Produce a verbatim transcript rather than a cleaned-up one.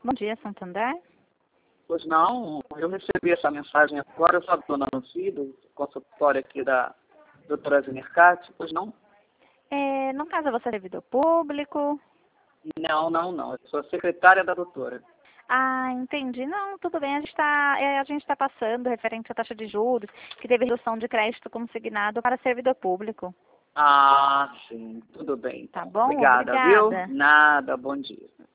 Bom dia, Santander. Pois não, eu recebi essa mensagem agora, eu sou a dona Lucy, do consultório aqui da doutora Zenercati, pois não? É, no caso, você é servidor público? Não, não, não, eu sou a secretária da doutora. Ah, entendi. Não, tudo bem, a gente está é, a gente está passando referente à taxa de juros, que teve redução de crédito consignado para servidor público. Ah, sim, tudo bem. Tá Então. bom? Obrigada, viu? Obrigada. Nada, bom dia.